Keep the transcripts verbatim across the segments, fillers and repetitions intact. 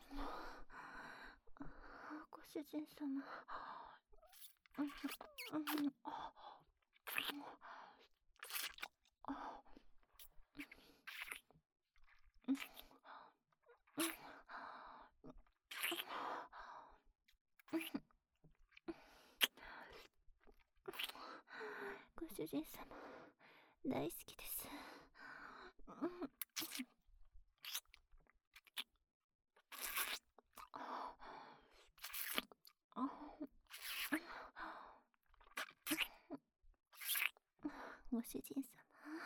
ご主人様。うんうんうんご主人様、大好きです。ご主人様、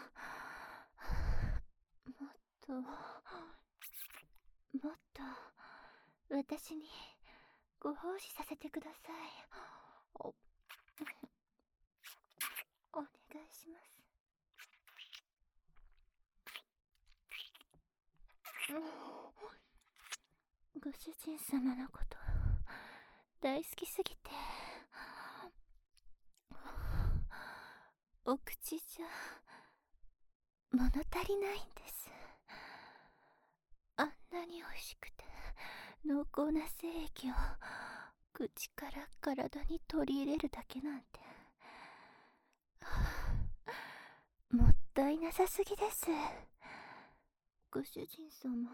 もっと、もっと、私にご奉仕させてください。お、お願いします。ご主人様のこと大好きすぎて、お口じゃ物足りないんです。あんなに美味しくて濃厚な精液を口から体に取り入れるだけなんてもったいなさすぎです。ご主人様、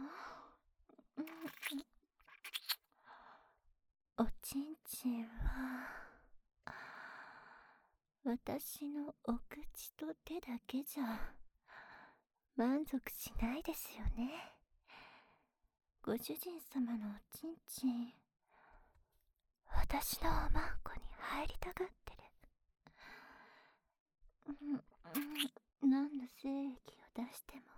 おちんちんは私のお口と手だけじゃ満足しないですよね。ご主人様のおちんちん、私のおまんこに入りたがってる。何の精液を出しても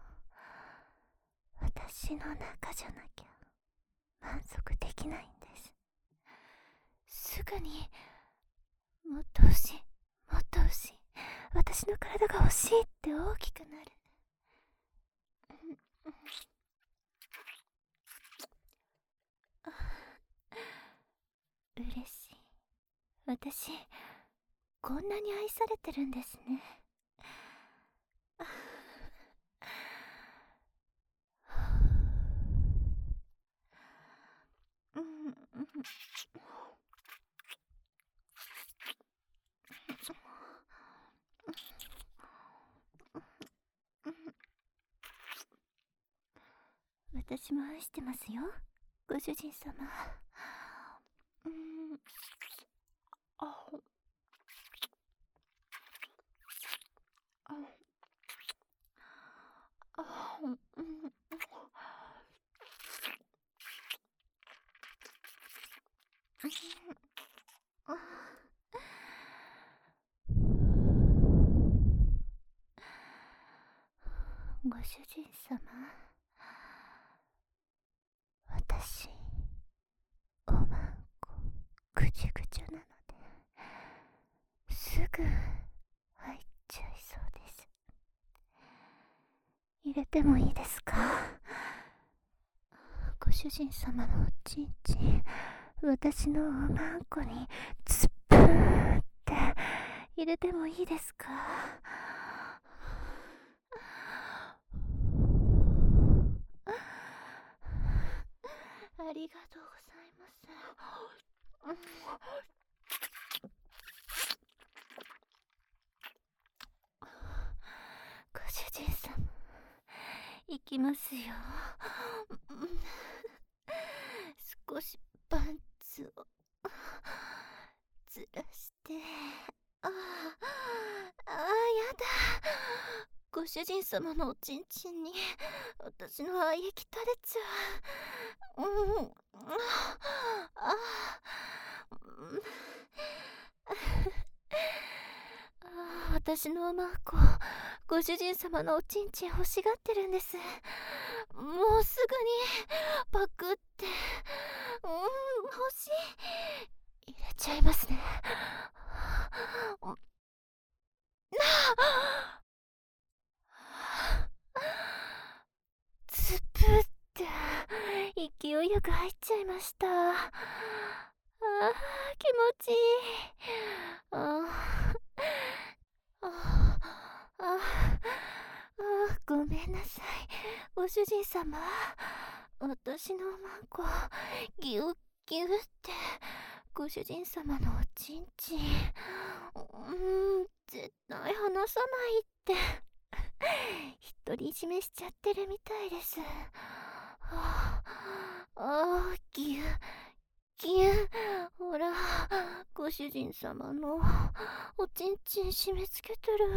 私の中じゃなきゃ満足できないんです。すぐにもっと欲しい、もっと欲しい、私の体が欲しいって大きくなる。嬉しい。私こんなに愛されてるんですね。私も愛してますよ、ご主人様。うん、あ、あ、あ、うん、あ、ご主人様、私おまんこぐちゅぐちゅなのですぐ入っちゃいそうです。入れてもいいですか？ご主人様のおちんちん、私のおまんこにスプーンって入れてもいいですか？ありがとうございます。ご主人様、行きますよ。少しパンツをずらして、ああ、ああ、やだ。ご主人様のおちんちんに私の愛液垂れちゃう。うん、ああ、うん、あ、私のおまんこ、ご主人様のおちんちん欲しがってるんです。もうすぐにパクって、うん、欲しい。入れちゃいますね。つぷって勢いよく入っちゃいました。あー、気持ちいい。あーあーあーあー、ごめんなさい、ご主人様。 私のマンコギュッギュッってご主人様のおちんちん、うーん絶対離さないって独り占めしちゃってるみたいです。はあ、あーギュッギュッ、ほらご主人様のおちんちん締め付けてる。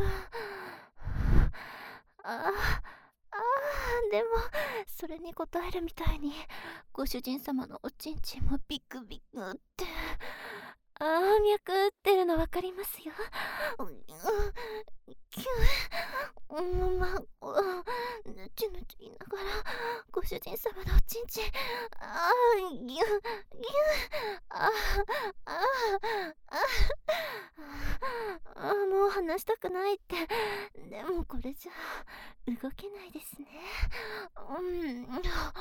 あーあーでもそれに応えるみたいにご主人様のおちんちんもビクビクって、あー脈打ってるの分かりますよ。うん、キュー、うん、ま、うんぬちゅぬちゅ言いながらご主人様のおちんちん、あーギュギュあーあーあーあーもう話したくないって。でもこれじゃ動けないですね。うん、うん、うん、うん、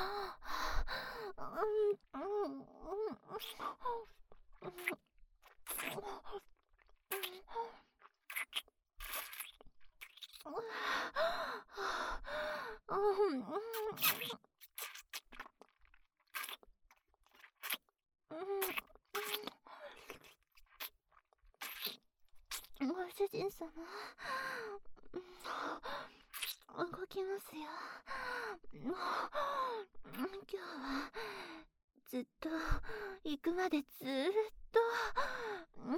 ご主人様、動きますよ。もう今日はずっと行くまでずーっと、うん、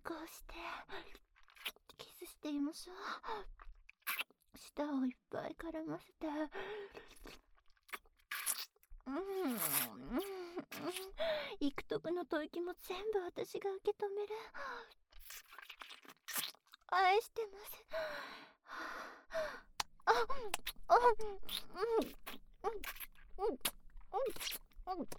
こうしてキスしていましょう。舌をいっぱい絡ませて、うん、うん、幾徳の吐息も全部私が受け止める。愛してます。あ、あ、うん、うん、うん、うん、うん、うん、うん、うん、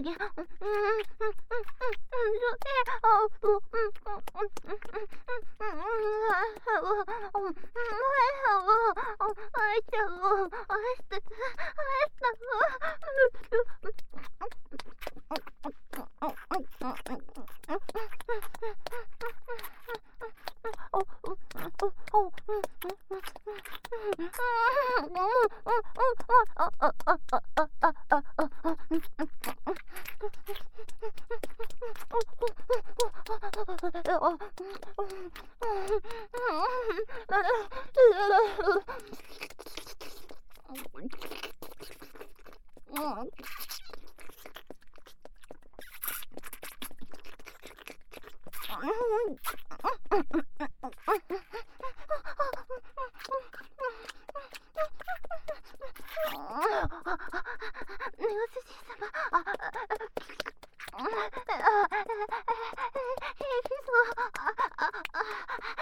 げ、うん、うん、うん、うん、あ、うん、うん、うん、うん、うん、うん、うん、うん、あいちゃう、あいして、あいした、ネオスジ様、あ、あ、あ、あ、あ、